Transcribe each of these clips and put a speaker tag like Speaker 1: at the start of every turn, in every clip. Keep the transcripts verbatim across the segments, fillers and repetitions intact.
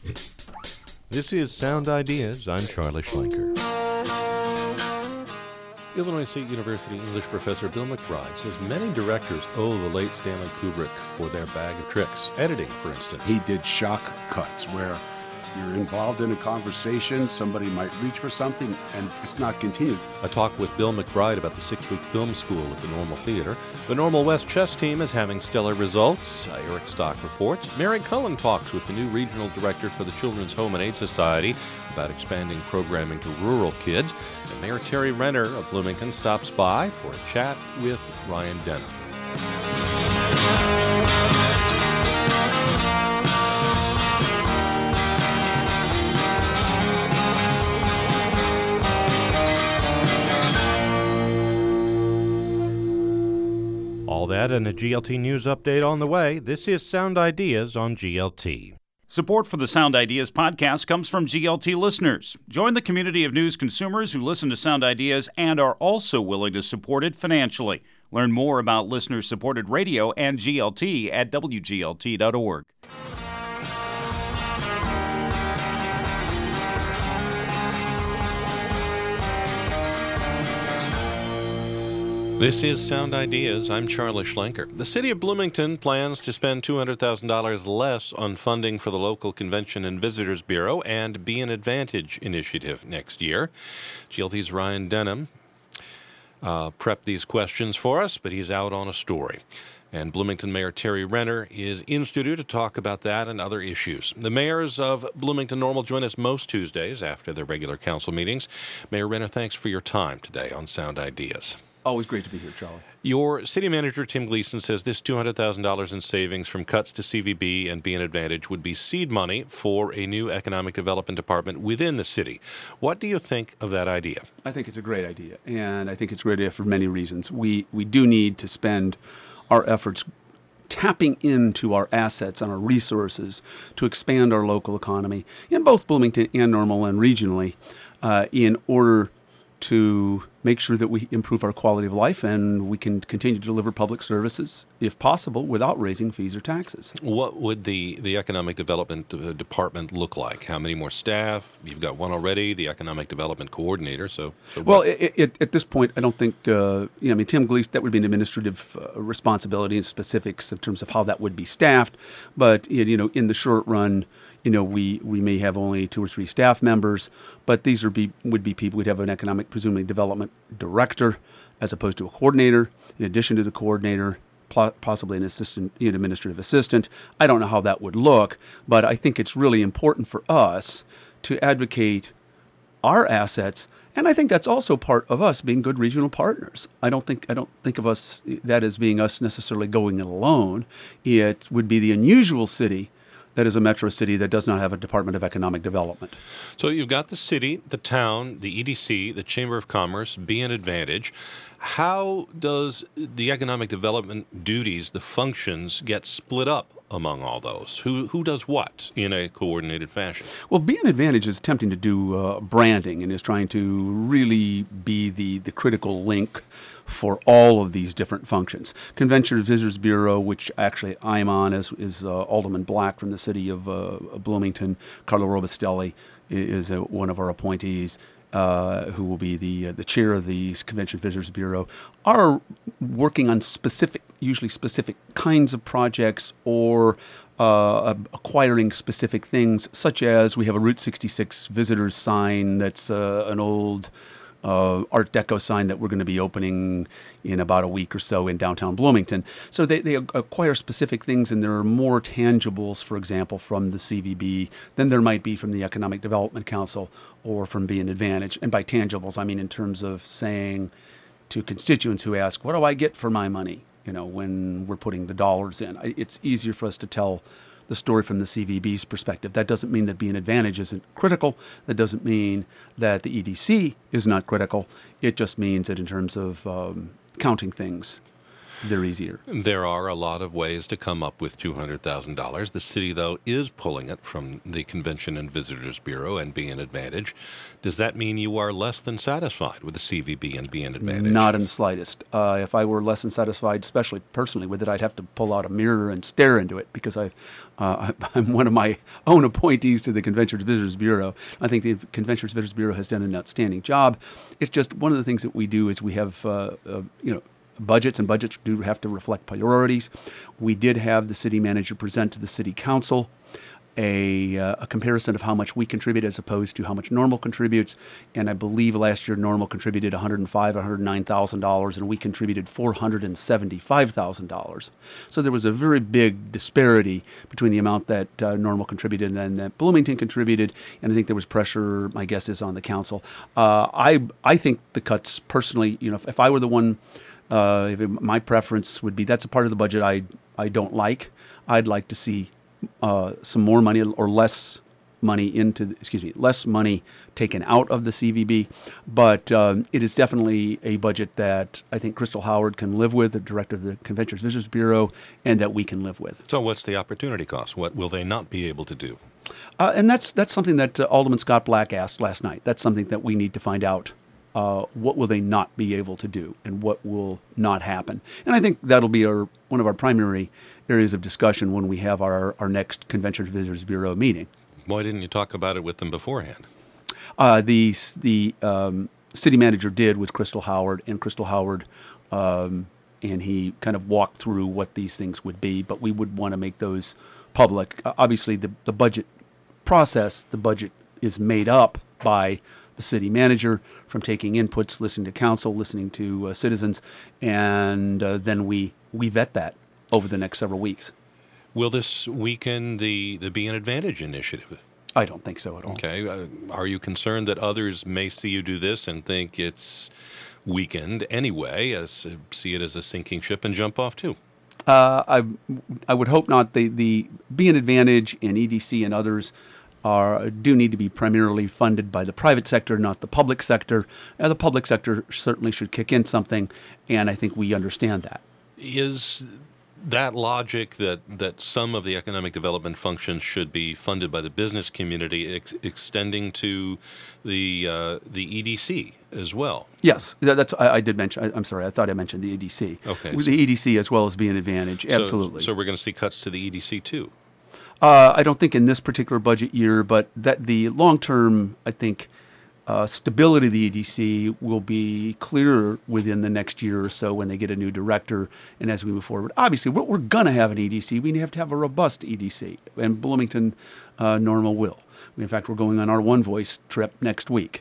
Speaker 1: This is Sound Ideas. I'm Charlie Schlenker. Illinois State University English professor Bill McBride says many directors owe the late Stanley Kubrick for their bag of tricks. Editing, for instance.
Speaker 2: He did shock cuts where you're involved in a conversation, somebody might reach for something, and it's not continued.
Speaker 1: A talk with Bill McBride about the six-week film school at the Normal Theater. The Normal West chess team is having stellar results. Uh, Eric Stock reports. Mary Cullen talks with the new regional director for the Children's Home and Aid Society about expanding programming to rural kids. And Mayor Terry Renner of Bloomington stops by for a chat with Ryan Denham. All that and a G L T News update on the way. This is Sound Ideas on G L T.
Speaker 3: Support for the Sound Ideas podcast comes from G L T listeners. Join the community of news consumers who listen to Sound Ideas and are also willing to support it financially. Learn more about listener-supported radio and G L T at W G L T dot org.
Speaker 1: This is Sound Ideas. I'm Charlie Schlenker. The city of Bloomington plans to spend two hundred thousand dollars less on funding for the local Convention and Visitors Bureau and Be an Advantage initiative next year. G L T's Ryan Denham uh, prepped these questions for us, but he's out on a story. And Bloomington Mayor Terry Renner is in studio to talk about that and other issues. The mayors of Bloomington Normal join us most Tuesdays after their regular council meetings. Mayor Renner, thanks for your time today on Sound Ideas.
Speaker 2: Always great to be here, Charlie.
Speaker 1: Your city manager, Tim Gleason, says this two hundred thousand dollars in savings from cuts to C V B and Be an Advantage would be seed money for a new economic development department within the city. What do you think of that idea?
Speaker 2: I think it's a great idea, and I think it's a great idea for many reasons. We we do need to spend our efforts tapping into our assets and our resources to expand our local economy in both Bloomington and Normal and regionally uh, in order to make sure that we improve our quality of life and we can continue to deliver public services, if possible, without raising fees or taxes.
Speaker 1: What would the, the Economic Development uh, Department look like? How many more staff? You've got one already, the Economic Development Coordinator. So, so
Speaker 2: well, it, it, at this point, I don't think, uh, you know, I mean, Tim Gleason, that would be an administrative uh, responsibility and specifics in terms of how that would be staffed. But, you know, in the short run, you know, we, we may have only two or three staff members, but these are be, would be people. We'd have an economic, presumably, development director as opposed to a coordinator, in addition to the coordinator, pl- possibly an assistant, you know, administrative assistant. I don't know how that would look, but I think it's really important for us to advocate our assets, and I think that's also part of us being good regional partners. I don't think I don't think of us that as being us necessarily going it alone. It would be the unusual city that is a metro city that does not have a Department of Economic Development.
Speaker 1: So you've got the city, the town, the E D C, the Chamber of Commerce, Be an Advantage. How does the economic development duties, the functions, get split up among all those? Who who does what in a coordinated fashion?
Speaker 2: Well, Be an Advantage is attempting to do uh, branding and is trying to really be the, the critical link for all of these different functions. Convention and Visitors Bureau, which actually I'm on, is, is uh, Alderman Black from the city of uh, Bloomington. Carlo Robustelli is uh, one of our appointees, uh, who will be the uh, the chair of the Convention and Visitors Bureau, are working on specific, usually specific kinds of projects or uh, acquiring specific things, such as we have a Route sixty-six visitors sign that's uh, an old Uh, Art Deco sign that we're going to be opening in about a week or so in downtown Bloomington. So they, they acquire specific things, and there are more tangibles, for example, from the C V B than there might be from the Economic Development Council or from Be an Advantage. And by tangibles, I mean in terms of saying to constituents who ask, what do I get for my money, you know, when we're putting the dollars in? It's easier for us to tell the story from the C V B's perspective. That doesn't mean that Be an Advantage isn't critical. That doesn't mean that the E D C is not critical. It just means that in terms of um, counting things, they're easier.
Speaker 1: There are a lot of ways to come up with two hundred thousand dollars. The city, though, is pulling it from the Convention and Visitors Bureau and Be an Advantage. Does that mean you are less than satisfied with the C V B and Be an Advantage?
Speaker 2: Not in the slightest. Uh, if I were less than satisfied, especially personally with it, I'd have to pull out a mirror and stare into it because I've, uh, I'm one of my own appointees to the Convention and Visitors Bureau. I think the Convention and Visitors Bureau has done an outstanding job. It's just one of the things that we do is we have, uh, uh, you know, budgets, and budgets do have to reflect priorities. We did have the city manager present to the city council a, uh, a comparison of how much we contribute as opposed to how much Normal contributes. And I believe last year Normal contributed one hundred five thousand dollars, one hundred nine thousand dollars, and we contributed four hundred seventy-five thousand dollars. So there was a very big disparity between the amount that uh, Normal contributed and then that Bloomington contributed. And I think there was pressure, my guess is, on the council. Uh, I I think the cuts personally, you know, if, if I were the one, uh, if it, my preference would be that's a part of the budget I I don't like. I'd like to see Uh, some more money or less money into, excuse me, less money taken out of the C V B. But um, it is definitely a budget that I think Crystal Howard can live with, the director of the Convention and Visitors Bureau, and that we can live with.
Speaker 1: So what's the opportunity cost? What will they not be able to do?
Speaker 2: Uh, and that's that's something that uh, Alderman Scott Black asked last night. That's something that we need to find out. Uh, what will they not be able to do, and what will not happen? And I think that'll be our one of our primary areas of discussion when we have our, our next Convention and Visitors Bureau meeting.
Speaker 1: Why didn't you talk about it with them beforehand?
Speaker 2: Uh, the the um, city manager did with Crystal Howard, and Crystal Howard, um, and he kind of walked through what these things would be, but we would want to make those public. Uh, obviously, the, the budget process, the budget is made up by the city manager from taking inputs, listening to council, listening to uh, citizens, and uh, then we, we vet that over the next several weeks.
Speaker 1: Will this weaken the, the Be an Advantage initiative?
Speaker 2: I don't think so at all.
Speaker 1: Okay. Uh, are you concerned that others may see you do this and think it's weakened anyway, as uh, see it as a sinking ship and jump off too?
Speaker 2: Uh, I I would hope not. The the Be an Advantage and E D C and others are do need to be primarily funded by the private sector, not the public sector. Uh, the public sector certainly should kick in something, and I think we understand that.
Speaker 1: Is that logic that, that some of the economic development functions should be funded by the business community ex- extending to the uh, the E D C as well?
Speaker 2: Yes, that, that's I, I did mention. I, I'm sorry, I thought I mentioned the E D C.
Speaker 1: Okay,
Speaker 2: the
Speaker 1: so,
Speaker 2: E D C as well as Be an Advantage. Absolutely.
Speaker 1: So, so we're going to see cuts to the E D C too.
Speaker 2: Uh, I don't think in this particular budget year, but that the long term, I think. Uh, stability of the E D C will be clearer within the next year or so when they get a new director and as we move forward. Obviously, we're, we're going to have an E D C. We have to have a robust E D C, and Bloomington uh, Normal will. In fact, we're going on our One Voice trip next week.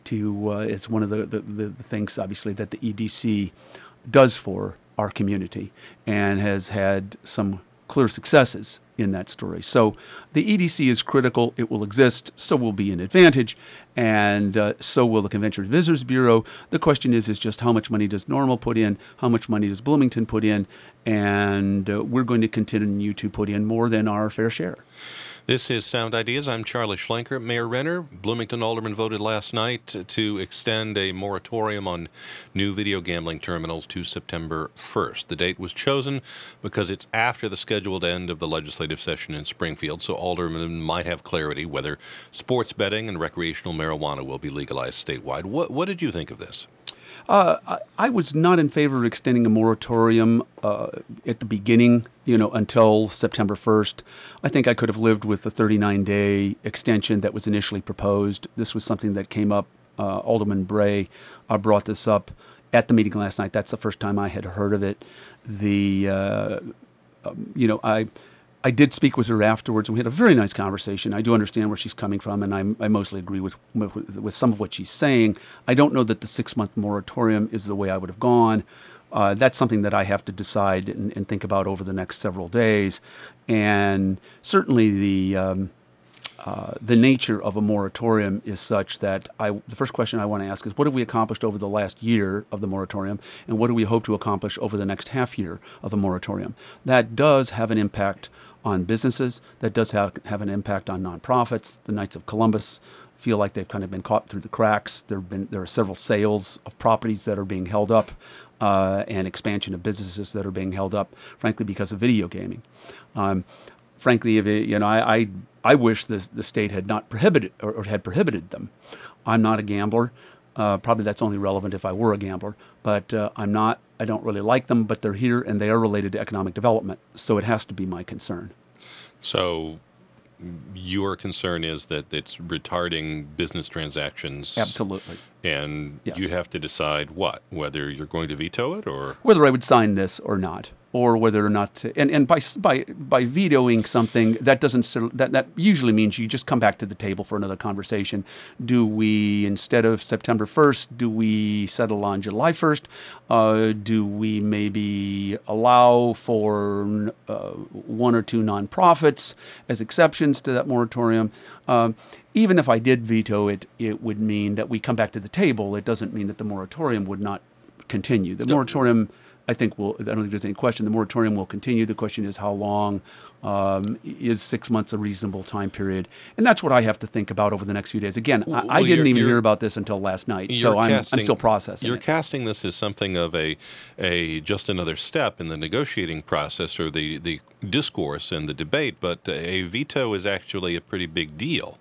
Speaker 2: To uh, it's one of the, the, the, the things, obviously, that the E D C does for our community and has had some clear successes in that story. So the E D C is critical. It will exist. So will Be an Advantage. And uh, so will the Convention and Visitors Bureau. The question is, is just how much money does Normal put in? How much money does Bloomington put in? And uh, we're going to continue to put in more than our fair share.
Speaker 1: This is Sound Ideas. I'm Charlie Schlenker. Mayor Renner, Bloomington Alderman voted last night to extend a moratorium on new video gambling terminals to September first. The date was chosen because it's after the scheduled end of the legislative session in Springfield, so aldermen might have clarity whether sports betting and recreational marijuana will be legalized statewide. What, what did you think of this?
Speaker 2: Uh, I, I was not in favor of extending a moratorium uh, at the beginning, you know, until September first. I think I could have lived with the thirty-nine day extension that was initially proposed. This was something that came up. Uh, Alderman Bray uh, brought this up at the meeting last night. That's the first time I had heard of it. The, uh, um, you know, I... I did speak with her afterwards, and we had a very nice conversation. I do understand where she's coming from, and I, I mostly agree with, with with some of what she's saying. I don't know that the six-month moratorium is the way I would have gone. Uh, that's something that I have to decide and, and think about over the next several days. And certainly the um, uh, the nature of a moratorium is such that I, the first question I want to ask is, what have we accomplished over the last year of the moratorium, and what do we hope to accomplish over the next half year of the moratorium? That does have an impact on businesses. That does have, have an impact on nonprofits. The Knights of Columbus feel like they've kind of been caught through the cracks. There have been there are several sales of properties that are being held up uh, and expansion of businesses that are being held up, frankly, because of video gaming. Um, frankly, if it, you know, I, I I wish the the state had not prohibited or, or had prohibited them. I'm not a gambler. Uh, probably that's only relevant if I were a gambler, but uh, I'm not. I don't really like them, but they're here and they are related to economic development, so it has to be my concern.
Speaker 1: So your concern is that it's retarding business transactions.
Speaker 2: Absolutely.
Speaker 1: And
Speaker 2: Yes.
Speaker 1: you have to decide what, whether you're going to veto it or...
Speaker 2: Whether I would sign this or not, or whether or not to, and, and by by by vetoing something, that doesn't sort of- that that usually means you just come back to the table for another conversation. Do we, instead of September first, do we settle on July first? Uh, do we maybe allow for uh, one or two nonprofits as exceptions to that moratorium? Um, even if I did veto it, it would mean that we come back to the table. It doesn't mean that the moratorium would not continue. The moratorium, I think, will, I don't think there's any question, the moratorium will continue. The question is how long. Um, is six months a reasonable time period? And that's what I have to think about over the next few days. Again, I, I
Speaker 1: Well,
Speaker 2: didn't
Speaker 1: you're-
Speaker 2: even
Speaker 1: you're-
Speaker 2: hear about this until last night,
Speaker 1: You're
Speaker 2: so I'm, I'm
Speaker 1: casting-
Speaker 2: still processing
Speaker 1: You're
Speaker 2: it.
Speaker 1: casting this as something of a, a just another step in the negotiating process or the, the discourse and the debate, but a veto is actually a pretty big deal.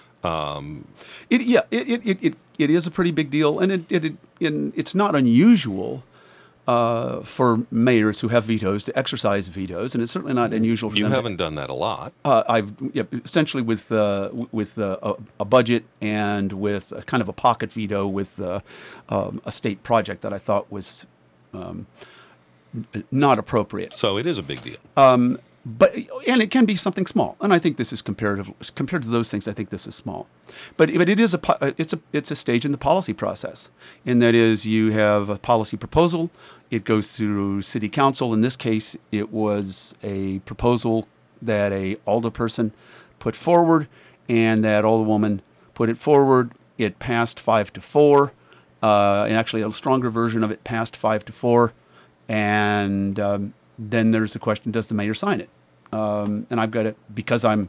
Speaker 2: It, yeah, it, it, it, it, it is a pretty big deal, and it, it, it and it's not unusual uh, for mayors who have vetoes to exercise vetoes, and it's certainly not unusual for
Speaker 1: You
Speaker 2: them. to-
Speaker 1: haven't done that a lot.
Speaker 2: Uh, I've yeah, essentially with uh, w- with uh, a, a budget and with a kind of a pocket veto with uh, um, a state project that I thought was um, n- not appropriate.
Speaker 1: So it is a big deal.
Speaker 2: But and it can be something small, and I think this is comparative compared to those things. I think this is small, but but it is a po- it's a it's a stage in the policy process, and that is you have a policy proposal. It goes through city council. In this case, it was a proposal that a alderperson put forward, and that alderwoman put it forward. It passed five to four, uh, and actually a stronger version of it passed five to four, and um, then there's the question: does the mayor sign it? Um, and I've got it because I'm,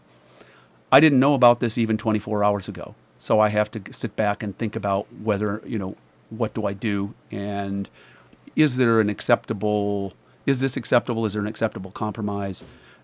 Speaker 2: I didn't know about this even twenty-four hours ago. So I have to sit back and think about whether, you know, what do I do? And is there an acceptable, is this acceptable? Is there an acceptable compromise?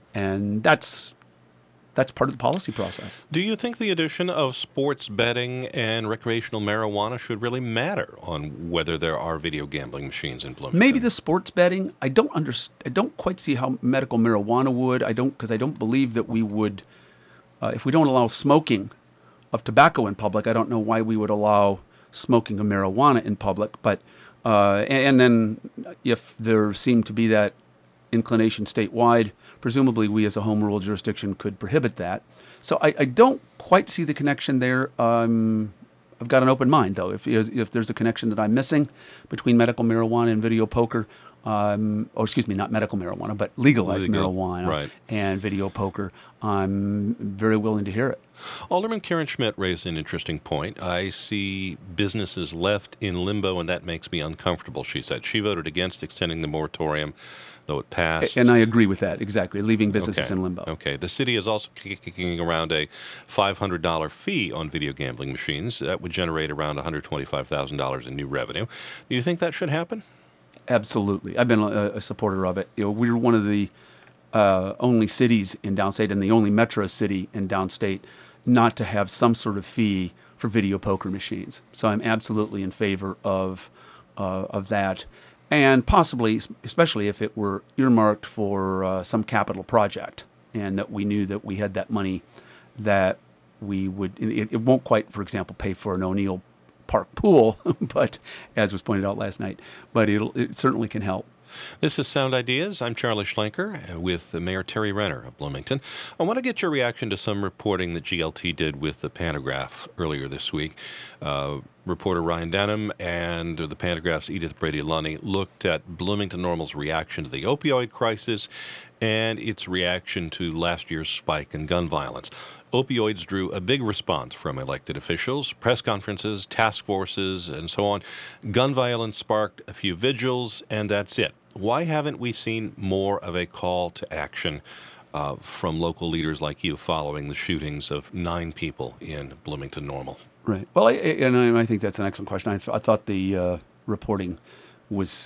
Speaker 2: And that's, that's part of the policy process.
Speaker 1: Do you think the addition of sports betting and recreational marijuana should really matter on whether there are video gambling machines in Bloomington?
Speaker 2: Maybe the sports betting. I don't understand. I don't quite see how medical marijuana would. I don't, because I don't believe that we would, uh, if we don't allow smoking of tobacco in public, I don't know why we would allow smoking of marijuana in public. But uh, and, and then if there seemed to be that inclination statewide, presumably we as a home rule jurisdiction could prohibit that. So I, I don't quite see the connection there. Um, I've got an open mind, though. If if there's a connection that I'm missing between medical marijuana and video poker, um, or excuse me, not medical marijuana, but legalized
Speaker 1: Legal,
Speaker 2: marijuana
Speaker 1: right.
Speaker 2: and video poker, I'm very willing to hear it.
Speaker 1: Alderman Karen Schmidt raised an interesting point. I see businesses left in limbo, and that makes me uncomfortable, she said. She voted against extending the moratorium, though it passed.
Speaker 2: And I agree with that, exactly, leaving businesses
Speaker 1: Okay.
Speaker 2: in limbo.
Speaker 1: Okay. The city is also kicking around a five hundred dollars fee on video gambling machines. That would generate around one hundred twenty-five thousand dollars in new revenue. Do you think that should happen?
Speaker 2: Absolutely. I've been a, a supporter of it. You know, we're one of the uh, only cities in downstate and the only metro city in downstate not to have some sort of fee for video poker machines. So I'm absolutely in favor of uh, of that, and possibly, especially if it were earmarked for uh, some capital project, and that we knew that we had that money, that we would. It, it won't quite, for example, pay for an O'Neill Park pool, but as was pointed out last night, but it'll, it certainly can help.
Speaker 1: This is Sound Ideas. I'm Charlie Schlenker with Mayor Terry Renner of Bloomington. I want to get your reaction to some reporting that G L T did with the Pantagraph earlier this week. Uh, reporter Ryan Denham and the Pantagraph's Edith Brady-Lunny looked at Bloomington Normal's reaction to the opioid crisis and its reaction to last year's spike in gun violence. Opioids drew a big response from elected officials, press conferences, task forces, and so on. Gun violence sparked a few vigils, and that's it. Why haven't we seen more of a call to action uh, from local leaders like you following the shootings of nine people in Bloomington Normal?
Speaker 2: Right. Well, I, and I, I think that's an excellent question. I, I thought the uh, reporting was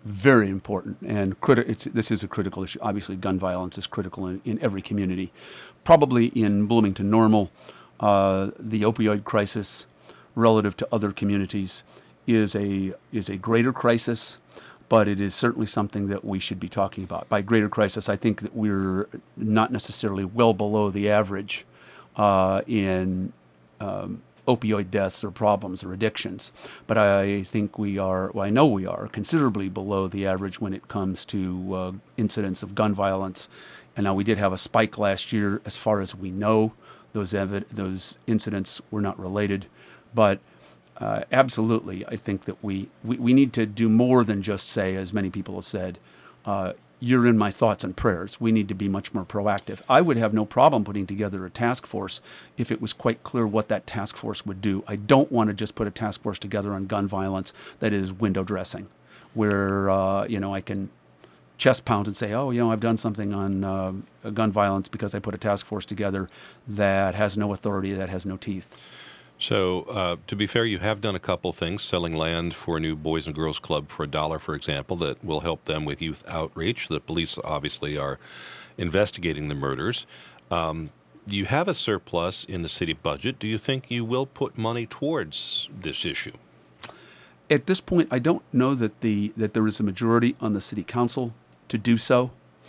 Speaker 2: very important, and criti- it's, this is a critical issue. Obviously, gun violence is critical in, in every community. Probably in Bloomington Normal, uh, the opioid crisis relative to other communities is a is a greater crisis, but it is certainly something that we should be talking about. By greater crisis, I think that we're not necessarily well below the average uh, in um, opioid deaths or problems or addictions, but I think we are, well, I know we are considerably below the average when it comes to uh, incidents of gun violence. And now we did have a spike last year. As far as we know, those evi- those incidents were not related, but uh, absolutely, I think that we, we, we need to do more than just say, as many people have said, uh, you're in my thoughts and prayers. We need to be much more proactive. I would have no problem putting together a task force if it was quite clear what that task force would do. I don't want to just put a task force together on gun violence that is window dressing, where uh, you know I can chest pound and say, oh, you know, I've done something on uh, gun violence because I put a task force together that has no authority, that has no teeth.
Speaker 1: So, uh, to be fair, you have done a couple things, selling land for a new Boys and Girls Club for a dollar, for example, that will help them with youth outreach. The police obviously are investigating the murders. Um, you have a surplus in the city budget. Do you think you will put money towards this issue?
Speaker 2: At this point, I don't know that the that there is a majority on the city council to do so.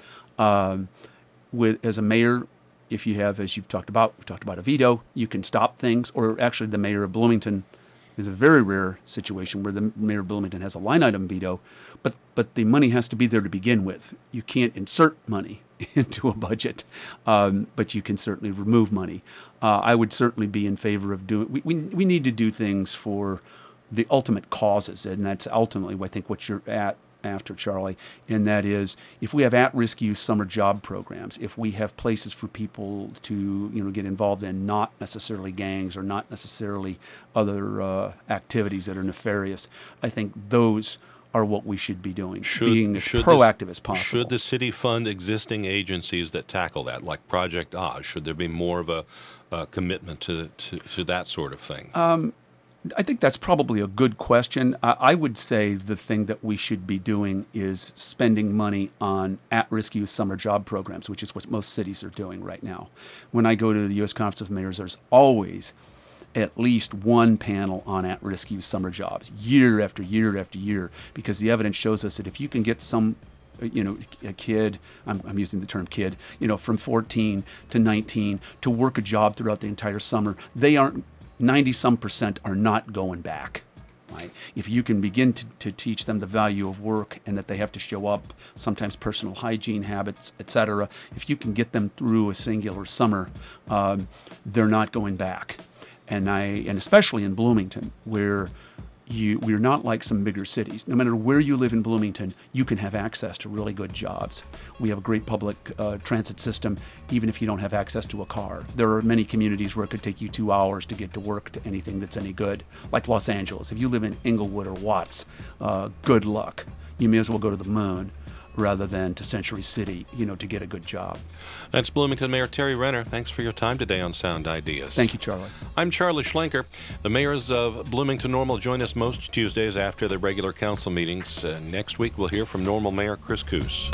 Speaker 2: Um, with as a mayor, if you have, as you've talked about, we talked about a veto, you can stop things. Or actually, the mayor of Bloomington is a very rare situation where the mayor of Bloomington has a line item veto, but but the money has to be there to begin with. You can't insert money into a budget, um, but you can certainly remove money. Uh, I would certainly be in favor of doing. We, we we need to do things for the ultimate causes, and that's ultimately, I think, what you're at. After, Charlie, and that is if we have at-risk youth summer job programs, if we have places for people to you know get involved in, not necessarily gangs or not necessarily other uh, activities that are nefarious, I think those are what we should be doing,
Speaker 1: should,
Speaker 2: being as
Speaker 1: should
Speaker 2: proactive
Speaker 1: this,
Speaker 2: as possible.
Speaker 1: Should the city fund existing agencies that tackle that, like Project Oz? Should there be more of a uh, commitment to, to, to that sort of thing?
Speaker 2: Um, I think that's probably a good question. I, I would say the thing that we should be doing is spending money on at-risk youth summer job programs, which is what most cities are doing right now. When I go to the U S Conference of Mayors, there's always at least one panel on at-risk youth summer jobs, year after year after year, because the evidence shows us that if you can get some you know, a kid, I'm, I'm using the term kid, you know, from fourteen to nineteen to work a job throughout the entire summer, they aren't ninety some percent are not going back. Right? If you can begin to, to teach them the value of work and that they have to show up, sometimes personal hygiene habits, et cetera, if you can get them through a singular summer, um, they're not going back. And I, and especially in Bloomington, where you, we're not like some bigger cities. No matter where you live in Bloomington, you can have access to really good jobs. We have a great public uh, transit system, even if you don't have access to a car. There are many communities where it could take you two hours to get to work to anything that's any good, like Los Angeles. If you live in Inglewood or Watts, uh, good luck. You may as well go to the moon rather than to Century City, you know, to get a good job.
Speaker 1: That's Bloomington Mayor Terry Renner. Thanks for your time today on Sound Ideas.
Speaker 2: Thank you, Charlie.
Speaker 1: I'm Charlie Schlenker. The mayors of Bloomington Normal join us most Tuesdays after the regular council meetings. Uh, next week, we'll hear from Normal Mayor Chris Koos.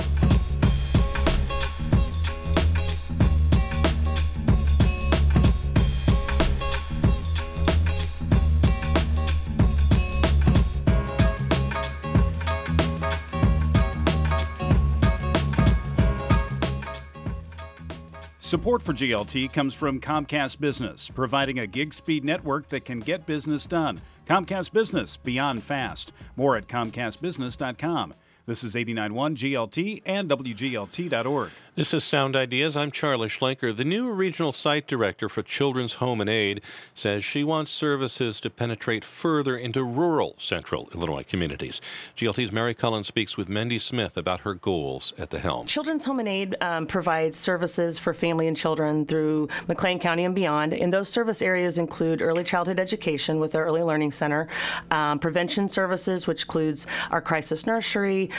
Speaker 3: Support for G L T comes from Comcast Business, providing a gig speed network that can get business done. Comcast Business, beyond fast. More at comcast business dot com. This is eighty-nine point one G L T and W G L T dot org.
Speaker 1: This is Sound Ideas. I'm Charlie Schlenker. The new regional site director for Children's Home and Aid says she wants services to penetrate further into rural central Illinois communities. G L T's Mary Cullen speaks with Mendy Smith about her goals at the helm.
Speaker 4: Children's Home and Aid um, provides services for family and children through McLean County and beyond. And those service areas include early childhood education with our Early Learning Center, um, prevention services, which includes our crisis nursery,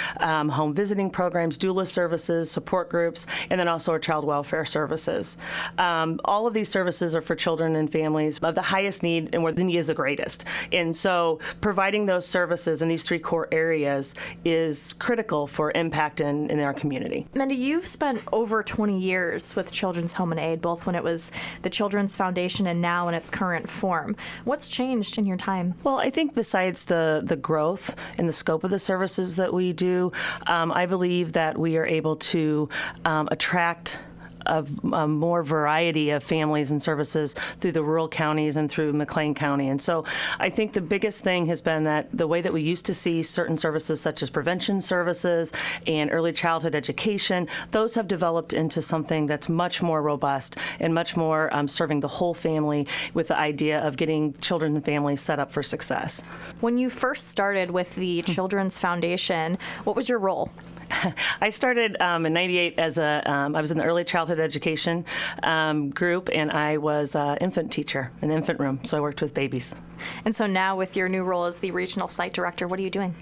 Speaker 4: um, home visiting programs, doula services, support groups, and then also our child welfare services. Um, all of these services are for children and families of the highest need and where the need is the greatest. And so providing those services in these three core areas is critical for impact in, in our community.
Speaker 5: Mendy, you've spent over twenty years with Children's Home and Aid, both when it was the Children's Foundation and now in its current form. What's changed in your time?
Speaker 4: Well, I think besides the, the growth and the scope of the services that we do, um, I believe that we are able to um, attract a, a more variety of families and services through the rural counties and through McLean County. And so I think the biggest thing has been that the way that we used to see certain services such as prevention services and early childhood education, those have developed into something that's much more robust and much more um, serving the whole family with the idea of getting children and families set up for success.
Speaker 5: When you first started with the Children's Foundation, what was your role?
Speaker 4: I started um, in ninety-eight as a, um, I was in the early childhood education um, group, and I was an infant teacher in the infant room, so I worked with babies.
Speaker 5: And so now with your new role as the regional site director, what are you doing?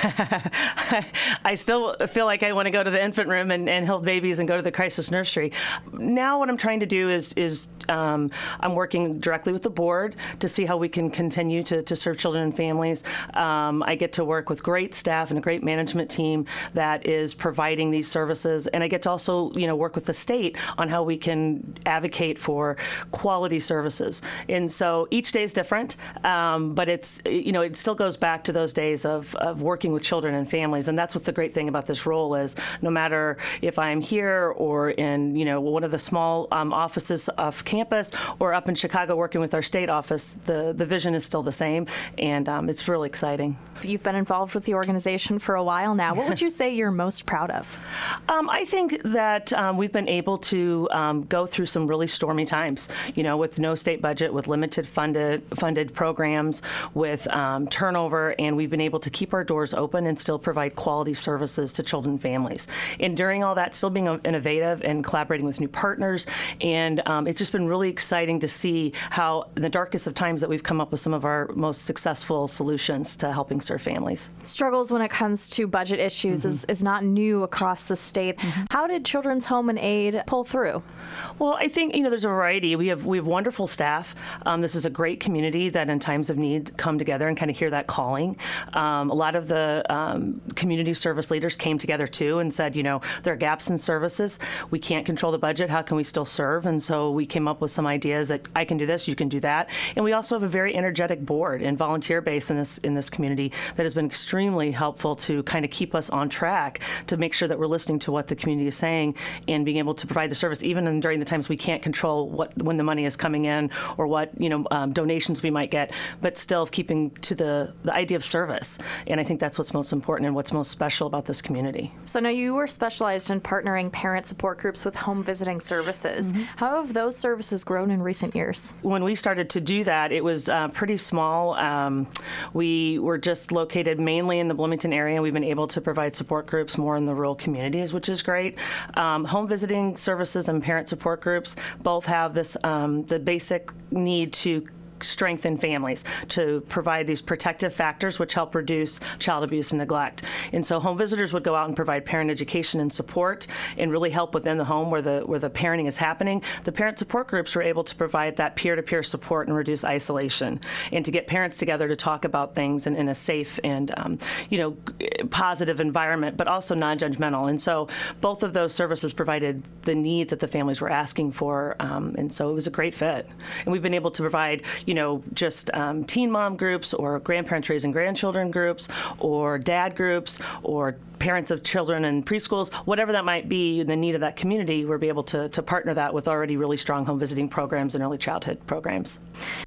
Speaker 4: I still feel like I want to go to the infant room and, and hold babies and go to the crisis nursery. Now what I'm trying to do is, is um, I'm working directly with the board to see how we can continue to, to serve children and families. Um, I get to work with great staff and a great management team that is providing these services, and I get to also, you know, work with the state on how we can advocate for quality services. And so each day is different, um, but it's, you know, it still goes back to those days of, of working with children and families, and that's what's the great thing about this role is no matter if I'm here or in, you know, one of the small um, offices off campus or up in Chicago working with our state office, the, the vision is still the same, and um, it's really exciting.
Speaker 5: You've been involved with the organization for a while now. What would you say you're most proud of?
Speaker 4: Um, I think that um, we've been able to um, go through some really stormy times, you know, with no state budget, with limited funded funded programs, with um, turnover, and we've been able to keep our doors open and still provide quality services to children and families. And during all that, still being innovative and collaborating with new partners. And um, it's just been really exciting to see how, in the darkest of times, that we've come up with some of our most successful solutions to helping serve families.
Speaker 5: Struggles when it comes to budget issues mm-hmm. is, is not new across the state. Mm-hmm. How did Children's Home and Aid pull through?
Speaker 4: Well, I think, you know, there's a variety. We have we have wonderful staff. Um, this is a great community that in times of need come together and kind of hear that calling. Um, a lot of the um, community service leaders came together too and said, you know, there are gaps in services. We can't control the budget. How can we still serve? And so we came up with some ideas that I can do this, you can do that. And we also have a very energetic board and volunteer base in this in this community that has been extremely helpful to kind of keep us on track to make sure that we're listening to what the community is saying and being able to provide the service even in, during the times we can't control what when the money is coming in or what, you know, um, donations we might get, but still keeping to the, the idea of service. And I think that's what's most important and what's most special about this community.
Speaker 5: So now you were specialized in partnering parent support groups with home visiting services. Mm-hmm. How have those services grown in recent years?
Speaker 4: When we started to do that, it was uh, pretty small. Um, we were just located mainly in the Bloomington area. We've been able to provide support groups more in the rural communities, which is great. Um, home visiting services and parent support groups both have this um, the basic need to strengthen families, to provide these protective factors which help reduce child abuse and neglect. And so home visitors would go out and provide parent education and support and really help within the home where the where the parenting is happening. The parent support groups were able to provide that peer-to-peer support and reduce isolation and to get parents together to talk about things in, in a safe and um, you know, positive environment, but also non-judgmental. And so both of those services provided the needs that the families were asking for, um, and so it was a great fit. And we've been able to provide, you know, just um, teen mom groups or grandparents raising grandchildren groups or dad groups or parents of children in preschools, whatever that might be, the need of that community, we'll be able to, to partner that with already really strong home visiting programs and early childhood programs.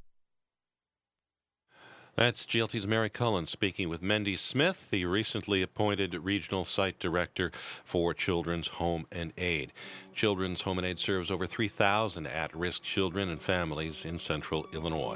Speaker 1: That's G L T's Mary Cullen speaking with Mendy Smith, the recently appointed Regional Site Director for Children's Home and Aid. Children's Home and Aid serves over three thousand at-risk children and families in central Illinois.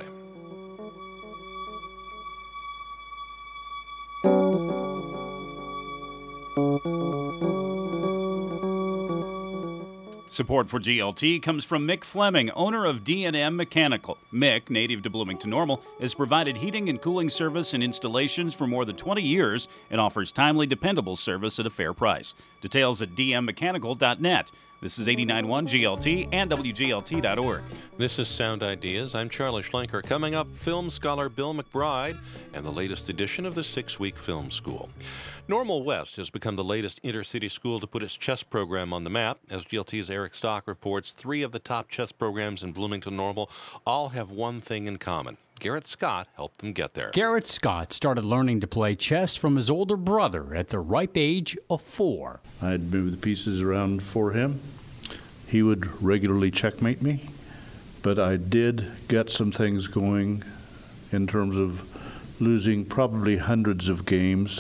Speaker 3: Support for G L T comes from Mick Fleming, owner of D and M Mechanical. Mick, native to Bloomington Normal, has provided heating and cooling service and installations for more than twenty years and offers timely, dependable service at a fair price. Details at d m mechanical dot net. This is eighty-nine point one G L T and W G L T dot org.
Speaker 1: This is Sound Ideas. I'm Charlie Schlenker. Coming up, film scholar Bill McBride and the latest edition of the six-week film school. Normal West has become the latest intercity school to put its chess program on the map. As G L T's Eric Stock reports, three of the top chess programs in Bloomington Normal all have one thing in common. Garrett Scott helped them get there.
Speaker 6: Garrett Scott started learning to play chess from his older brother at the ripe age of four.
Speaker 7: I'd move the pieces around for him. He would regularly checkmate me, but I did get some things going in terms of losing probably hundreds of games,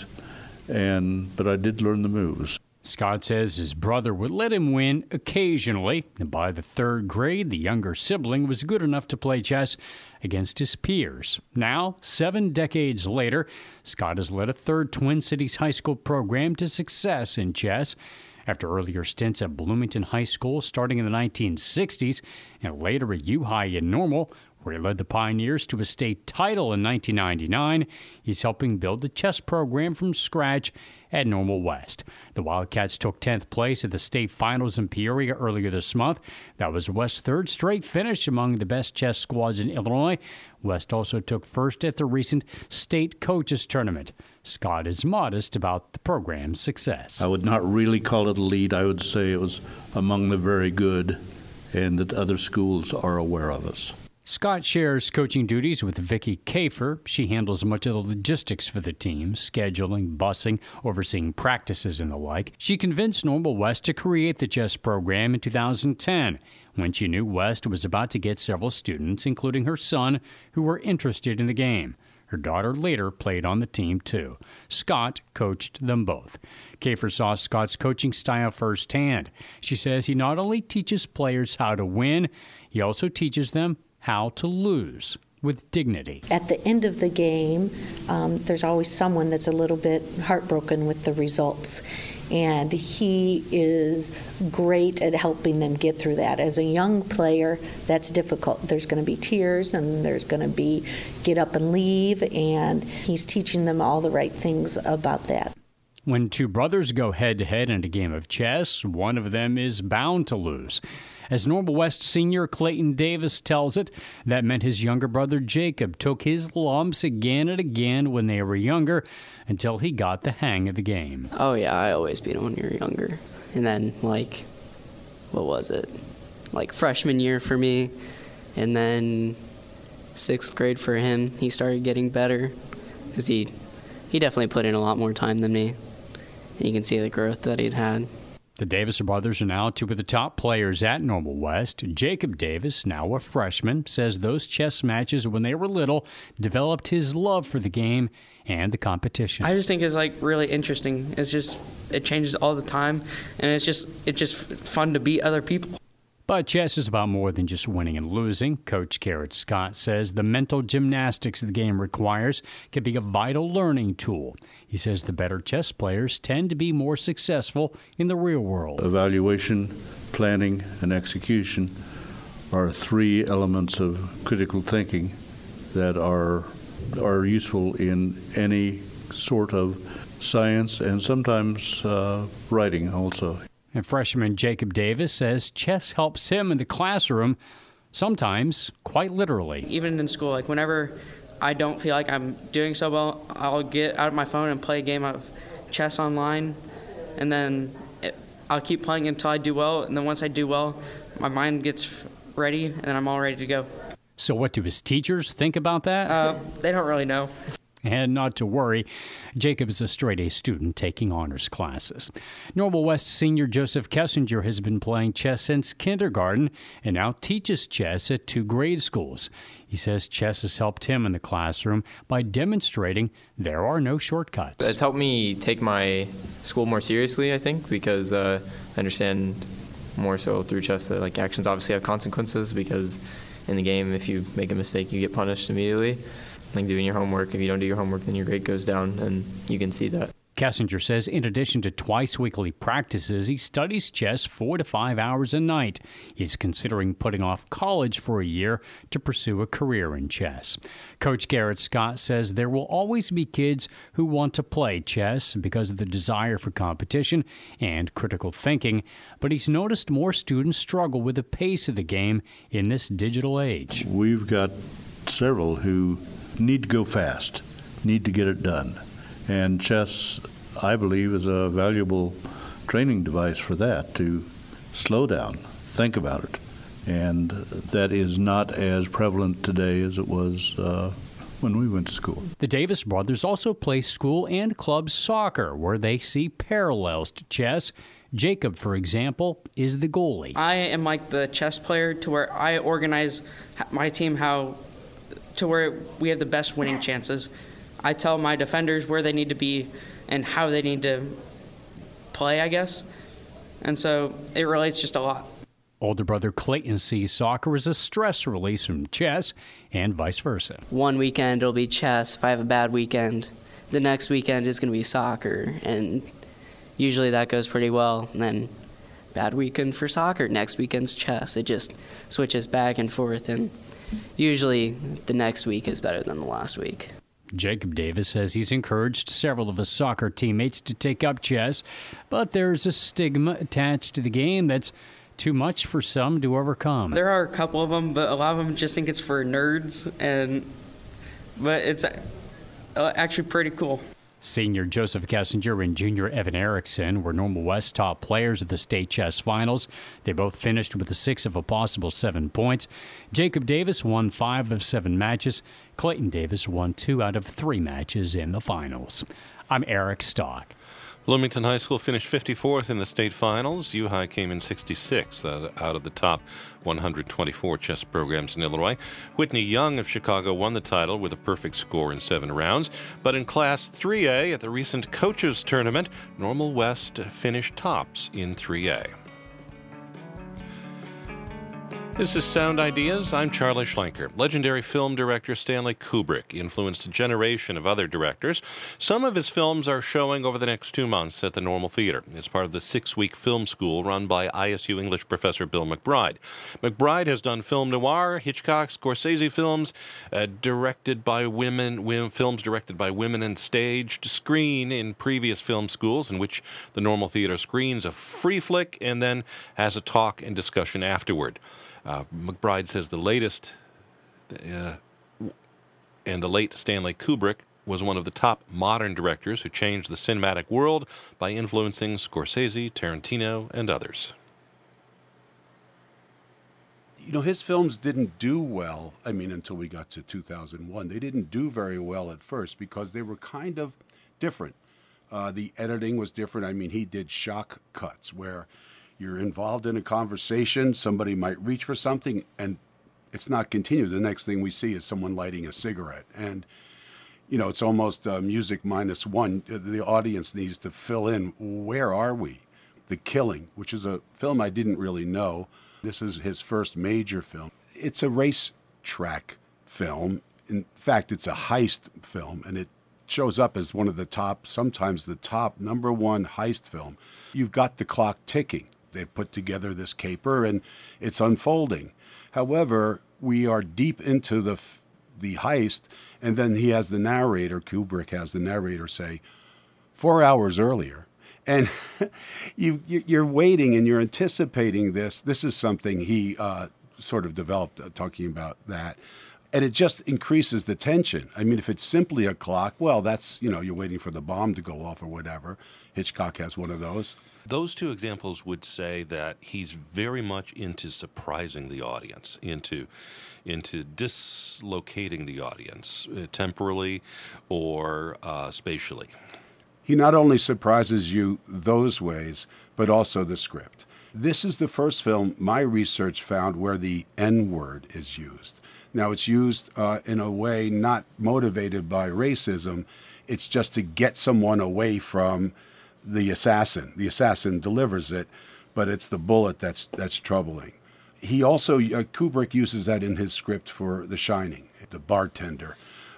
Speaker 7: and but I did learn the moves.
Speaker 6: Scott says his brother would let him win occasionally, and by the third grade, the younger sibling was good enough to play chess against his peers. Now, seven decades later, Scott has led a third Twin Cities high school program to success in chess. After earlier stints at Bloomington High School starting in the nineteen sixties and later at U-High in Normal, where he led the Pioneers to a state title in nineteen ninety-nine, he's helping build the chess program from scratch at Normal West. The Wildcats took tenth place at the state finals in Peoria earlier this month. That was West's third straight finish among the best chess squads in Illinois. West also took first at the recent state coaches tournament. Scott is modest about the program's success.
Speaker 7: I would not really call it elite. I would say it was among the very good, and that other schools are aware of us.
Speaker 6: Scott shares coaching duties with Vicki Kafer. She handles much of the logistics for the team, scheduling, busing, overseeing practices, and the like. She convinced Normal West to create the chess program in two thousand ten, when she knew West was about to get several students, including her son, who were interested in the game. Her daughter later played on the team, too. Scott coached them both. Kafer saw Scott's coaching style firsthand. She says he not only teaches players how to win, he also teaches them how to lose with dignity.
Speaker 8: At the end of the game, um, there's always someone that's a little bit heartbroken with the results. And he is great at helping them get through that. As a young player, that's difficult. There's going to be tears, and there's going to be get up and leave, and he's teaching them all the right things about that.
Speaker 6: When two brothers go head-to-head in a game of chess, one of them is bound to lose. As Normal West senior Clayton Davis tells it, that meant his younger brother Jacob took his lumps again and again when they were younger until he got the hang of the game.
Speaker 9: Oh, yeah, I always beat him when you're younger. And then, like, what was it? Like, freshman year for me, and then sixth grade for him, he started getting better because he, he definitely put in a lot more time than me. And you can see the growth that he'd had.
Speaker 6: The Davis brothers are now two of the top players at Normal West. Jacob Davis, now a freshman, says those chess matches when they were little developed his love for the game and the competition.
Speaker 10: I just think it's like really interesting. It's just, it changes all the time, and it's just, it's just fun to beat other people.
Speaker 6: But chess is about more than just winning and losing. Coach Garrett Scott says the mental gymnastics the game requires can be a vital learning tool. He says the better chess players tend to be more successful in the real world.
Speaker 7: Evaluation, planning, and execution are three elements of critical thinking that are are useful in any sort of science and sometimes uh, writing also.
Speaker 6: And freshman Jacob Davis says chess helps him in the classroom, sometimes quite literally.
Speaker 10: Even in school, like whenever I don't feel like I'm doing so well, I'll get out of my phone and play a game of chess online, and then it, I'll keep playing until I do well, and then once I do well, my mind gets ready, and then I'm all ready to go.
Speaker 6: So what do his teachers think about that?
Speaker 10: Uh, they don't really know.
Speaker 6: And not to worry, Jacob is a straight-A student taking honors classes. Normal West senior Joseph Kessinger has been playing chess since kindergarten and now teaches chess at two grade schools. He says chess has helped him in the classroom by demonstrating there are no shortcuts.
Speaker 11: It's helped me take my school more seriously, I think, because uh, I understand more so through chess that like actions obviously have consequences, because in the game, if you make a mistake, you get punished immediately. Like doing your homework, if you don't do your homework, then your grade goes down, and you can see that.
Speaker 6: Kessinger says in addition to twice weekly practices, he studies chess four to five hours a night. He's considering putting off college for a year to pursue a career in chess. Coach Garrett Scott says there will always be kids who want to play chess because of the desire for competition and critical thinking, but he's noticed more students struggle with the pace of the game in this digital age.
Speaker 7: We've got several who need to go fast, need to get it done. And chess, I believe, is a valuable training device for that, to slow down, think about it. And that is not as prevalent today as it was uh, when we went to school.
Speaker 6: The Davis brothers also play school and club soccer, where they see parallels to chess. Jacob, for example, is the goalie.
Speaker 10: I am like the chess player to where I organize my team how to where we have the best winning chances. I tell my defenders where they need to be and how they need to play, I guess. And so it relates just a lot.
Speaker 6: Older brother Clayton sees soccer as a stress release from chess and vice versa.
Speaker 9: One weekend it'll be chess. If I have a bad weekend, the next weekend is going to be soccer. And usually that goes pretty well. And then bad weekend for soccer, next weekend's chess. It just switches back and forth. And usually the next week is better than the last week.
Speaker 6: Jacob Davis says he's encouraged several of his soccer teammates to take up chess, but there's a stigma attached to the game that's too much for some to overcome.
Speaker 10: There are a couple of them, but a lot of them just think it's for nerds, and but it's actually pretty cool.
Speaker 6: Senior Joseph Kessinger and junior Evan Erickson were Normal West top players of the state chess finals. They both finished with a six of a possible seven points. Jacob Davis won five of seven matches. Clayton Davis won two out of three matches in the finals. I'm Eric Stock.
Speaker 1: Bloomington High School finished fifty-fourth in the state finals. U High came in sixty-sixth out of the top one hundred twenty-four chess programs in Illinois. Whitney Young of Chicago won the title with a perfect score in seven rounds. But in Class three A at the recent Coaches Tournament, Normal West finished tops in three A. This is Sound Ideas. I'm Charlie Schlenker. Legendary film director Stanley Kubrick influenced a generation of other directors. Some of his films are showing over the next two months at the Normal Theater. It's part of the six-week film school run by I S U English professor Bill McBride. McBride has done film noir, Hitchcock, Scorsese films, uh, directed by women, women, films directed by women and staged, screen in previous film schools in which the Normal Theater screens a free flick and then has a talk and discussion afterward. Uh, McBride says the latest, uh, and the late Stanley Kubrick was one of the top modern directors who changed the cinematic world by influencing Scorsese, Tarantino, and others.
Speaker 12: You know, his films didn't do well, I mean, until we got to two thousand one. They didn't do very well at first because they were kind of different. Uh, the editing was different. I mean, he did shock cuts where you're involved in a conversation, somebody might reach for something, and it's not continued. The next thing we see is someone lighting a cigarette. And, you know, it's almost uh, music minus one. The audience needs to fill in, where are we? The Killing, which is a film I didn't really know. This is his first major film. It's a racetrack film. In fact, it's a heist film, and it shows up as one of the top, sometimes the top number one heist film. You've got the clock ticking. They've put together this caper, and it's unfolding. However, we are deep into the the heist, and then he has the narrator, Kubrick has the narrator say, four hours earlier. And you, you're waiting and you're anticipating this. This is something he uh, sort of developed, uh, talking about that. And it just increases the tension. I mean, if it's simply a clock, well, that's, you know, you're waiting for the bomb to go off or whatever. Hitchcock has one of those.
Speaker 1: Those two examples would say that he's very much into surprising the audience, into into dislocating the audience uh, temporally or uh, spatially.
Speaker 12: He not only surprises you those ways, but also the script. This is the first film my research found where the N-word is used. Now, it's used uh, in a way not motivated by racism. It's just to get someone away from the assassin. The assassin delivers it, but it's the bullet that's that's troubling. He also, uh, Kubrick uses that in his script for The Shining, the bartender.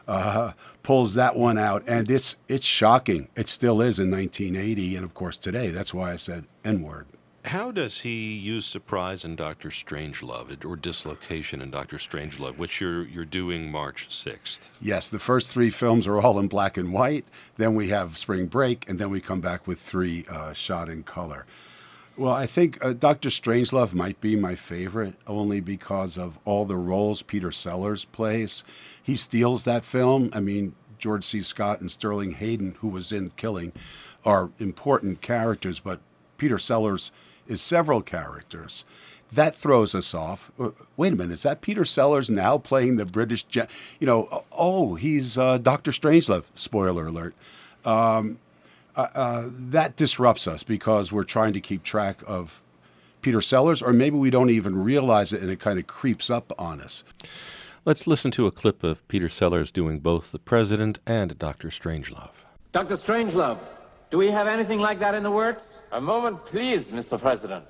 Speaker 12: uh, pulls that one out, and it's it's shocking. It still is in nineteen eighty, and of course today. That's why I said N-word.
Speaker 1: How does he use surprise in Doctor Strangelove, or dislocation in Doctor Strangelove, which you're you're doing March sixth?
Speaker 12: Yes, the first three films are all in black and white. Then we have Spring Break, and then we come back with three uh, shot in color. Well, I think uh, Doctor Strangelove might be my favorite, only because of all the roles Peter Sellers plays. He steals that film. I mean, George C. Scott and Sterling Hayden, who was in Killing, are important characters, but Peter Sellers is several characters. That throws us off. Wait a minute, is that Peter Sellers now playing the British, gen- you know, oh, he's uh, Doctor Strangelove, spoiler alert. Um, uh, uh, that disrupts us because we're trying to keep track of Peter Sellers, or maybe we don't even realize it and it kind of creeps up on us.
Speaker 1: Let's listen to a clip of Peter Sellers doing both the President and Doctor Strangelove.
Speaker 13: Doctor Strangelove, do we have anything like that in the works? A moment, please, Mister President.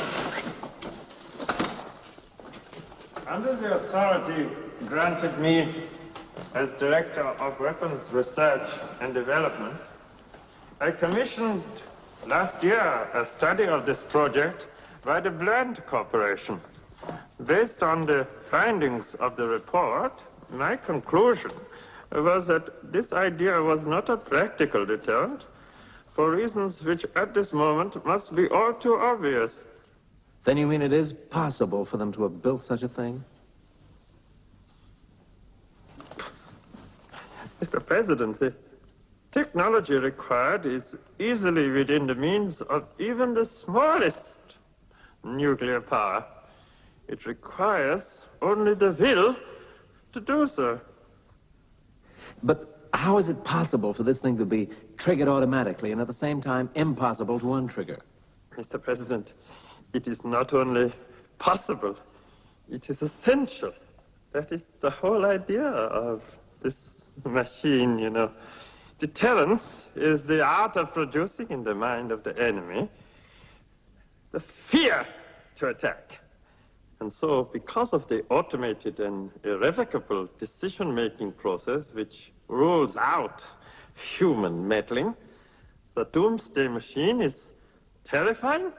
Speaker 14: Under the authority granted me as Director of Weapons Research and Development, I commissioned last year a study of this project by the Bland Corporation. Based on the findings of the report, my conclusion was that this idea was not a practical deterrent, for reasons which at this moment must be all too obvious.
Speaker 13: Then you mean it is possible for them to have built such a thing?
Speaker 14: Mister President, the technology required is easily within the means of even the smallest nuclear power. It requires only the will to do so.
Speaker 13: But how is it possible for this thing to be triggered automatically and at the same time impossible to untrigger?
Speaker 14: Mister President, it is not only possible, it is essential. That is the whole idea of this machine, you know. Deterrence is the art of producing in the mind of the enemy the fear to attack. And so, because of the automated and irrevocable decision-making process which rules out human meddling, the doomsday machine is terrifying,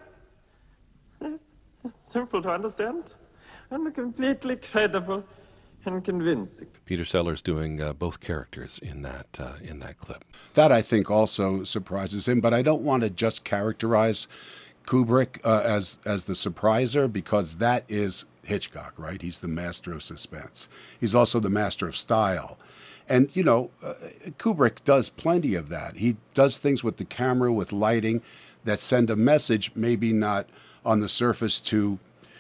Speaker 14: it's simple to understand, and completely credible and convincing.
Speaker 1: Peter Sellers doing uh, both characters in that uh, in that clip.
Speaker 12: That, I think, also surprises him, but I don't want to just characterize Kubrick uh, as as the surpriser, because that is Hitchcock, right? He's the master of suspense. He's also the master of style. And, you know, uh, Kubrick does plenty of that. He does things with the camera, with lighting, that send a message, maybe not on the surface to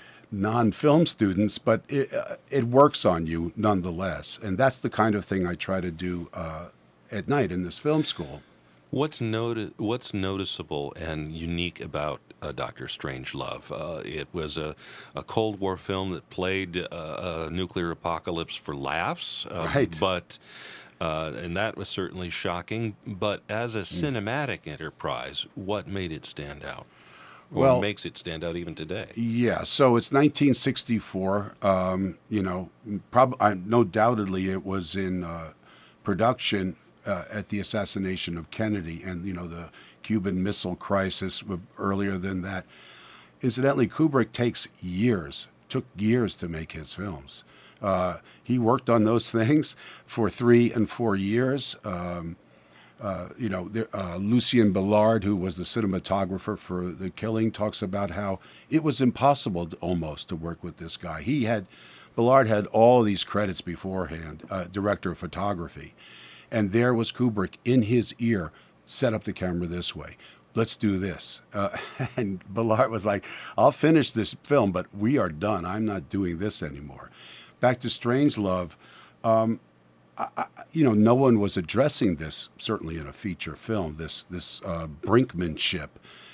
Speaker 12: non-film students, but it, uh, it works on you nonetheless. And that's the kind of thing I try to do uh, at night in this film school.
Speaker 1: What's noti- What's noticeable and unique about uh, Doctor Strangelove? Uh, it was a, a Cold War film that played uh, a nuclear apocalypse for laughs, uh,
Speaker 12: right?
Speaker 1: But uh, and that was certainly shocking. But as a cinematic enterprise, what made it stand out? Or
Speaker 12: Well,
Speaker 1: makes it stand out even today?
Speaker 12: Yeah, so it's nineteen sixty-four. Um, you know, prob- I, no doubtedly it was in uh, production uh, at the assassination of Kennedy, and you know the Cuban Missile Crisis earlier than that. Incidentally, Kubrick takes years, took years to make his films. Uh, he worked on those things for three and four years. Um, Uh, you know, there, uh, Lucien Ballard, who was the cinematographer for The Killing, talks about how it was impossible to, almost to work with this guy. He had, Ballard had all these credits beforehand, uh, director of photography. And there was Kubrick in his ear, set up the camera this way. Let's do this. Uh, and Ballard was like, I'll finish this film, but we are done. I'm not doing this anymore. Back to Strangelove. Um, I, you know, no one was addressing this, certainly in a feature film, this this uh, brinkmanship,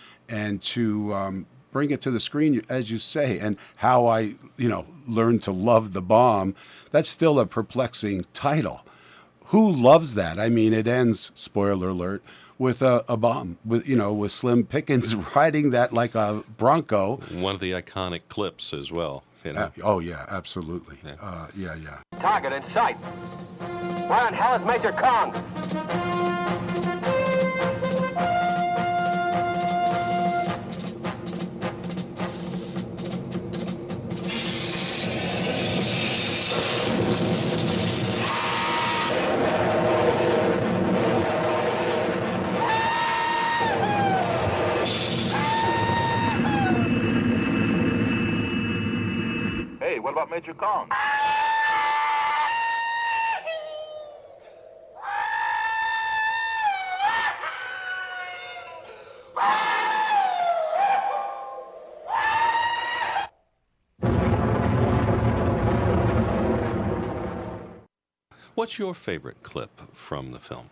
Speaker 12: and to um, bring it to the screen, as you say, and how I, you know, learned to love the bomb. That's still a perplexing title. Who loves that? I mean, it ends, spoiler alert, with a, a bomb, with you know, with Slim Pickens riding that like a Bronco.
Speaker 1: One of the iconic clips as well. You know?
Speaker 12: Uh, oh yeah, absolutely. Yeah, uh, yeah, yeah.
Speaker 13: Target in sight.
Speaker 15: Where in hell is Major Kong?
Speaker 16: Hey, what about Major Kong?
Speaker 1: What's your favorite clip from the film?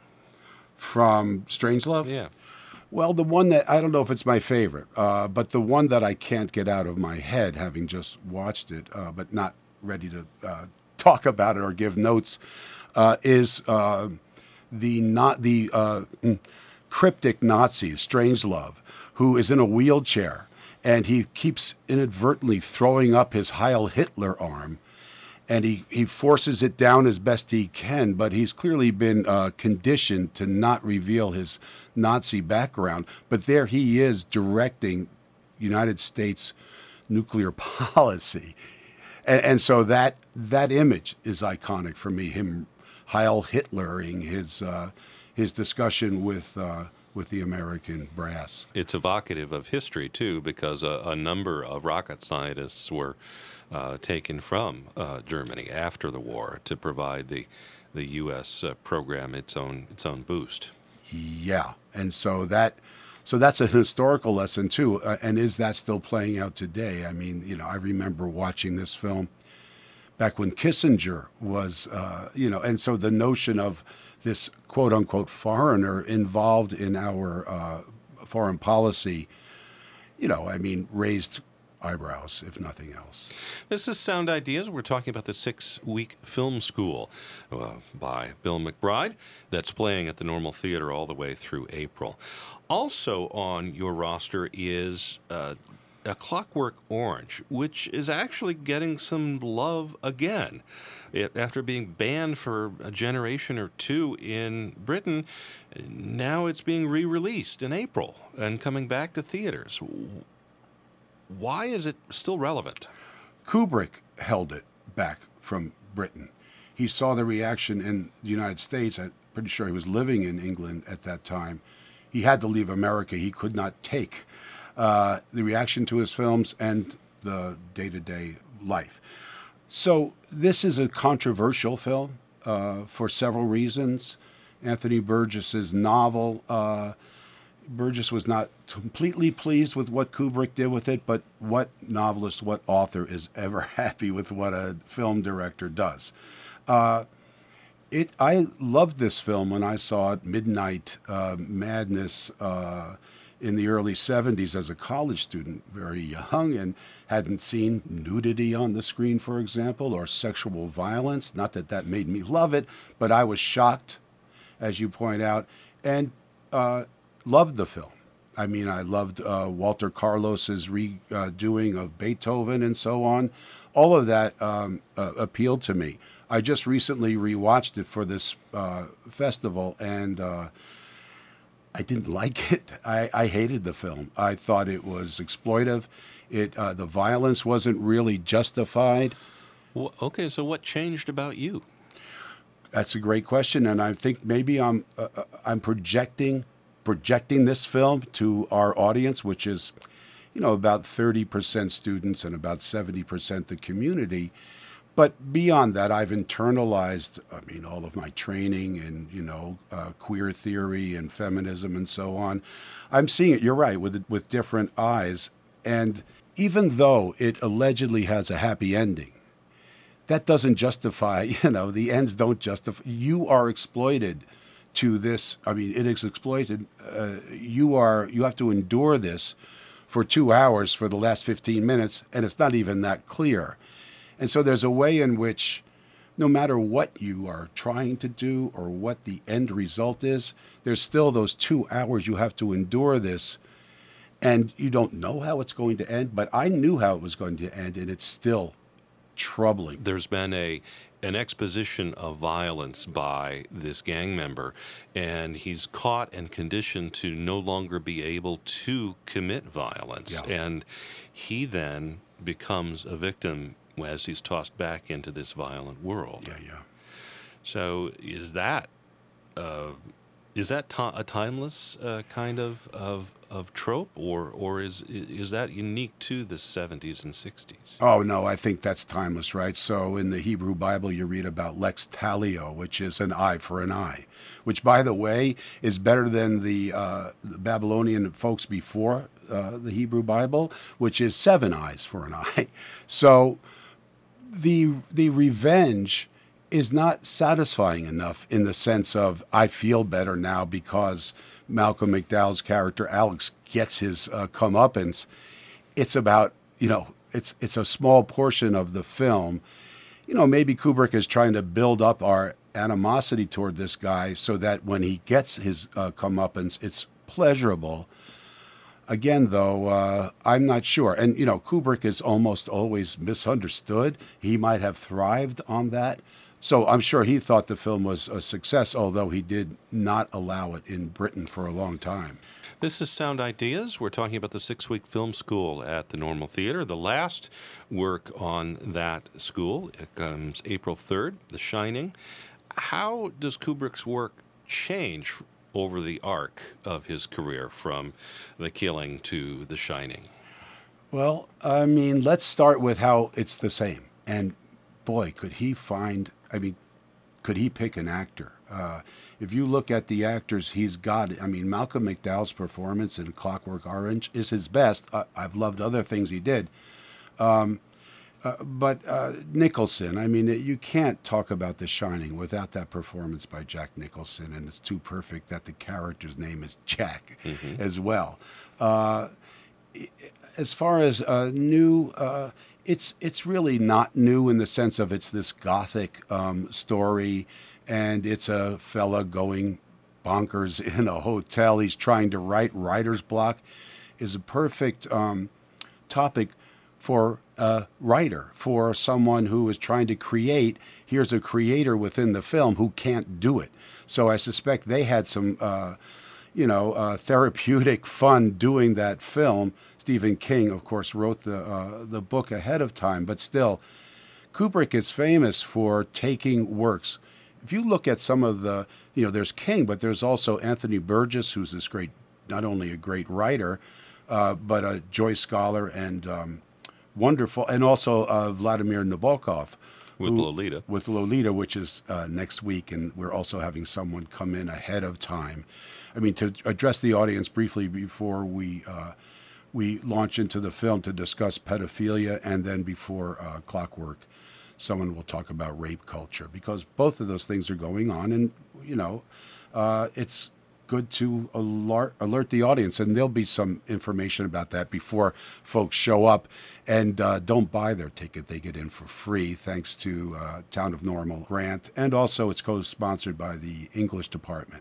Speaker 12: From Strangelove?
Speaker 1: Yeah.
Speaker 12: Well, the one that, I don't know if it's my favorite, uh, but the one that I can't get out of my head, having just watched it, uh, but not ready to uh, talk about it or give notes, uh, is uh, the not the uh, cryptic Nazi, Strangelove, who is in a wheelchair, and he keeps inadvertently throwing up his Heil Hitler arm, and he, he forces it down as best he can, but he's clearly been uh, conditioned to not reveal his Nazi background. But there he is directing United States nuclear policy. And, and so that that image is iconic for me, him Heil Hitlering his, uh, his discussion with... Uh, with the American brass.
Speaker 1: It's evocative of history, too, because a, a number of rocket scientists were uh, taken from uh, Germany after the war to provide the the U S uh, program its own its own boost.
Speaker 12: Yeah, and so that so that's a historical lesson, too. Uh, and is that still playing out today? I mean, you know, I remember watching this film back when Kissinger was, uh, you know, and so the notion of this quote-unquote foreigner involved in our uh, foreign policy, you know, I mean, raised eyebrows, if nothing else.
Speaker 1: This is Sound Ideas. We're talking about the six-week film school uh, by Bill McBride that's playing at the Normal Theater all the way through April. Also on your roster is uh, A Clockwork Orange, which is actually getting some love again. It, after being banned for a generation or two in Britain, now it's being re-released in April and coming back to theaters. Why is it still relevant?
Speaker 12: Kubrick held it back from Britain. He saw the reaction in the United States. I'm pretty sure he was living in England at that time. He had to leave America. He could not take Uh, the reaction to his films and the day-to-day life. So this is a controversial film uh, for several reasons. Anthony Burgess's novel, uh, Burgess was not completely pleased with what Kubrick did with it, but what novelist, what author is ever happy with what a film director does? Uh, it. I loved this film when I saw it, Midnight uh, Madness, uh, in the early seventies as a college student, very young, and hadn't seen nudity on the screen, for example, or sexual violence. Not that that made me love it, but I was shocked, as you point out, and uh, loved the film. I mean, I loved uh, Walter Carlos's redoing of Beethoven and so on. All of that um, uh, appealed to me. I just recently rewatched it for this uh, festival, and uh, I didn't like it. I, I hated the film. I thought it was exploitive. It uh, the violence wasn't really justified.
Speaker 1: Well, okay, so what changed about you?
Speaker 12: That's a great question, and I think maybe I'm uh, I'm projecting projecting this film to our audience, which is, you know, about thirty percent students and about seventy percent the community. But beyond that, I've internalized, I mean, all of my training and, you know, uh, queer theory and feminism and so on. I'm seeing it, you're right, with with different eyes. And even though it allegedly has a happy ending, that doesn't justify, you know, the ends don't justify. You are exploited to this. I mean, it is exploited. Uh, you are, you have to endure this for two hours for the last fifteen minutes, and it's not even that clear. And so there's a way in which no matter what you are trying to do or what the end result is, there's still those two hours you have to endure this, and you don't know how it's going to end, but I knew how it was going to end, and it's still troubling.
Speaker 1: There's been a an exposition of violence by this gang member, and he's caught and conditioned to no longer be able to commit violence.
Speaker 12: Yeah.
Speaker 1: And he then becomes a victim as he's tossed back into this violent world.
Speaker 12: Yeah, yeah.
Speaker 1: So is that uh, is that ti a timeless uh, kind of, of of trope, or or is is that unique to the seventies and sixties?
Speaker 12: Oh, no, I think that's timeless, right? So in the Hebrew Bible, you read about lex talio, which is an eye for an eye, which, by the way, is better than the, uh, the Babylonian folks before uh, the Hebrew Bible, which is seven eyes for an eye. So the the revenge is not satisfying enough in the sense of I feel better now because Malcolm McDowell's character Alex gets his uh, comeuppance. It's about, you know, it's it's a small portion of the film. You know, maybe Kubrick is trying to build up our animosity toward this guy so that when he gets his uh, comeuppance, it's pleasurable. Again, though, uh, I'm not sure. And, you know, Kubrick is almost always misunderstood. He might have thrived on that. So I'm sure he thought the film was a success, although he did not allow it in Britain for a long time.
Speaker 1: This is Sound Ideas. We're talking about the six-week film school at the Normal Theater. The last work on that school, it comes April third, The Shining. How does Kubrick's work change over the arc of his career from The Killing to The Shining?
Speaker 12: Well, I mean, let's start with how it's the same. And boy, could he find, I mean, could he pick an actor? Uh, if you look at the actors he's got, I mean, Malcolm McDowell's performance in Clockwork Orange is his best. I, I've loved other things he did. Um, uh, but uh, Nicholson, I mean, you can't talk about The Shining without that performance by Jack Nicholson, and it's too perfect that the character's name is Jack mm-hmm. as well. Uh, as far as uh, new... Uh, It's it's really not new in the sense of it's this gothic um, story, and it's a fella going bonkers in a hotel. He's trying to write. Writer's block is a perfect um, topic for a writer, for someone who is trying to create. Here's a creator within the film who can't do it. So I suspect they had some, uh, you know, uh, therapeutic fun doing that film. Stephen King, of course, wrote the uh, the book ahead of time, but still, Kubrick is famous for taking works. If you look at some of the, you know, there's King, but there's also Anthony Burgess, who's this great, not only a great writer, uh, but a Joyce Scholar and um, wonderful, and also uh, Vladimir Nabokov.
Speaker 1: With
Speaker 12: who,
Speaker 1: Lolita.
Speaker 12: With Lolita, which is uh, next week, and we're also having someone come in ahead of time. I mean, to address the audience briefly before we... Uh, We launch into the film to discuss pedophilia, and then before uh, Clockwork, someone will talk about rape culture, because both of those things are going on, and, you know, uh, it's good to alert, alert the audience, and there'll be some information about that before folks show up, and uh, don't buy their ticket. They get in for free, thanks to uh, Town of Normal grant, and also it's co-sponsored by the English department.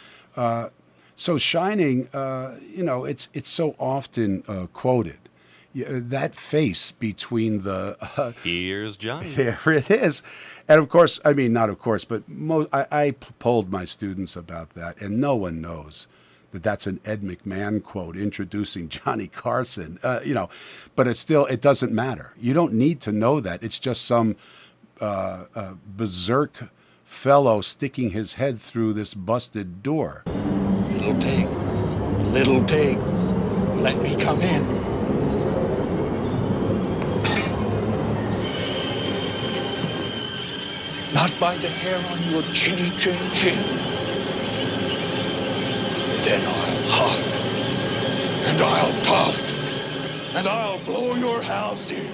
Speaker 12: Uh, So Shining, uh, you know, it's it's so often uh, quoted. Yeah, that face between the... Uh,
Speaker 1: Here's Johnny.
Speaker 12: There it is. And of course, I mean, not of course, but mo- I, I polled my students about that, and no one knows that that's an Ed McMahon quote introducing Johnny Carson. Uh, you know, but it still, it doesn't matter. You don't need to know that. It's just some uh, uh, berserk fellow sticking his head through this busted door.
Speaker 15: Little pigs, little pigs, let me come in. Not by the hair on your chinny chin chin. Then I'll huff, and I'll puff, and I'll blow your house in.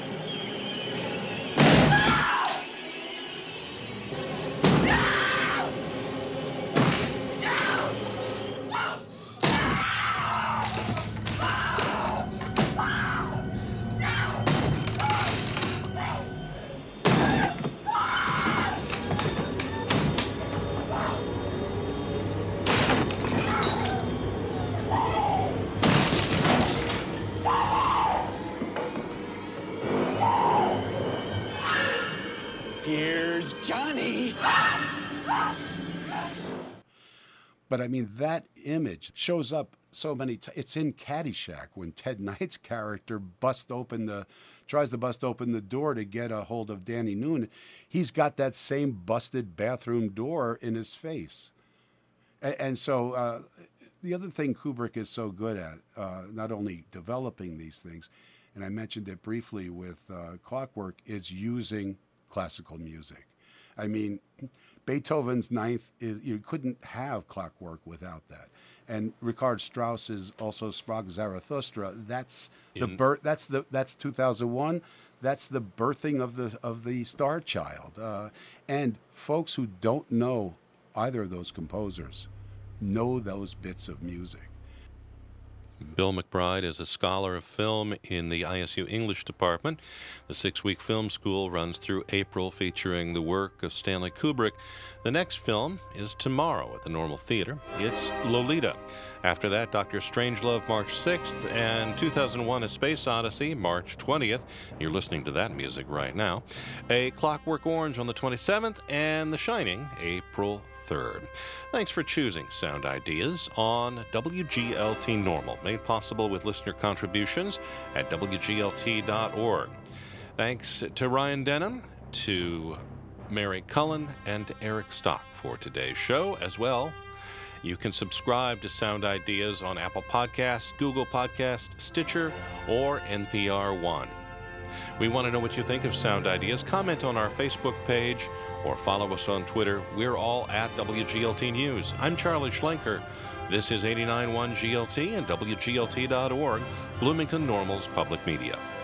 Speaker 12: But I mean, that image shows up so many times. It's in Caddyshack when Ted Knight's character busts open the, tries to bust open the door to get a hold of Danny Noonan. He's got that same busted bathroom door in his face. And, and so uh, the other thing Kubrick is so good at, uh, not only developing these things, and I mentioned it briefly with uh, Clockwork, is using classical music. I mean, Beethoven's Ninth is, you couldn't have Clockwork without that. And Richard Strauss's also Sprach Zarathustra. That's the
Speaker 1: In-
Speaker 12: birth. That's the that's two thousand one. That's the birthing of the of the Star Child. Uh, and folks who don't know either of those composers know those bits of music.
Speaker 1: Bill McBride is a scholar of film in the I S U English department. The six-week film school runs through April, featuring the work of Stanley Kubrick. The next film is tomorrow at the Normal Theater. It's Lolita. After that, Doctor Strangelove, March sixth, and two thousand one: A Space Odyssey, March twentieth. You're listening to that music right now. A Clockwork Orange on the twenty-seventh, and The Shining, April third. Thanks for choosing Sound Ideas on W G L T Normal, made possible with listener contributions at W G L T dot org. Thanks to Ryan Denham, to Mary Cullen, and to Eric Stock for today's show as well. You can subscribe to Sound Ideas on Apple Podcasts, Google Podcasts, Stitcher, or N P R One. We want to know what you think of Sound Ideas. Comment on our Facebook page or follow us on Twitter. We're all at W G L T News. I'm Charlie Schlenker. This is eighty-nine point one G L T and W G L T dot org, Bloomington Normal's public media.